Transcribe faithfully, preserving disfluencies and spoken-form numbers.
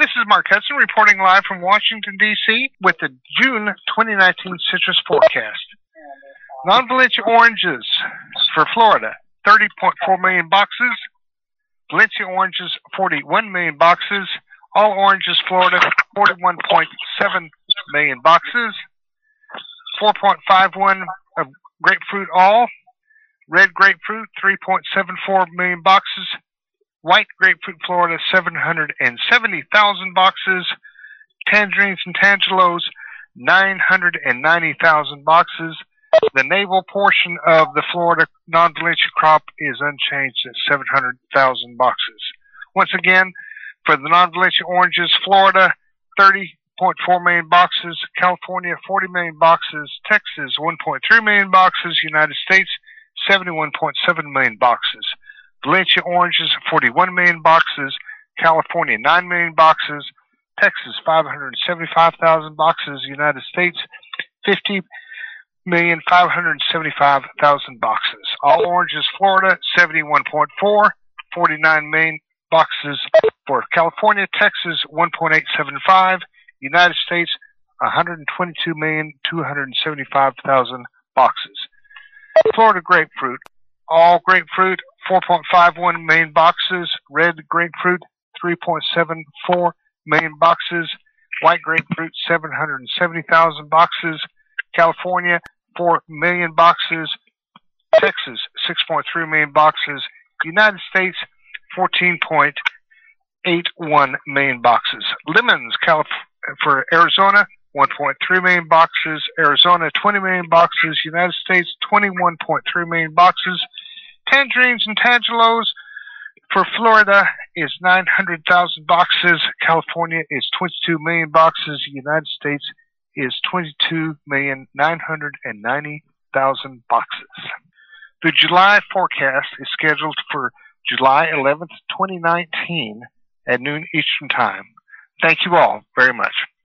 this is Mark Hudson reporting live from Washington, D C with the June twenty nineteen citrus forecast. Non-Valencia oranges for Florida, thirty point four million boxes. Valencia oranges, forty-one million boxes. All oranges, Florida, forty-one point seven million boxes. four point five one of grapefruit all. Red grapefruit, three point seven four million boxes. White grapefruit, Florida, seven hundred seventy thousand boxes. Tangerines and tangelos, nine hundred ninety thousand boxes. The navel portion of the Florida non-Valencia crop is unchanged at seven hundred thousand boxes. Once again, for the non-Valencia oranges, Florida, thirty point four million boxes. California, forty million boxes. Texas, one point three million boxes. United States, seventy-one point seven million boxes. Valencia oranges, forty-one million boxes. California, nine million boxes. Texas, five hundred seventy-five thousand boxes. United States, fifty million five hundred seventy-five thousand boxes. All oranges, Florida, seventy-one point four. forty-nine million boxes for California. Texas, one point eight seven five. United States, one hundred twenty-two million two hundred seventy-five thousand boxes. Florida grapefruit. All grapefruit, four point five one million boxes. Red grapefruit, three point seven four million boxes. White grapefruit, seven hundred seventy thousand boxes. California, four million boxes. Texas, six point three million boxes. United States, fourteen point eight one million boxes. Lemons, Calif- for Arizona, one point three million boxes. Arizona, twenty million boxes. United States, twenty-one point three million boxes. Tangerines and tangelos for Florida is nine hundred thousand boxes. California is twenty-two million boxes. United States is twenty-two million nine hundred ninety thousand boxes. The July forecast is scheduled for July eleventh, twenty nineteen at noon Eastern Time. Thank you all very much.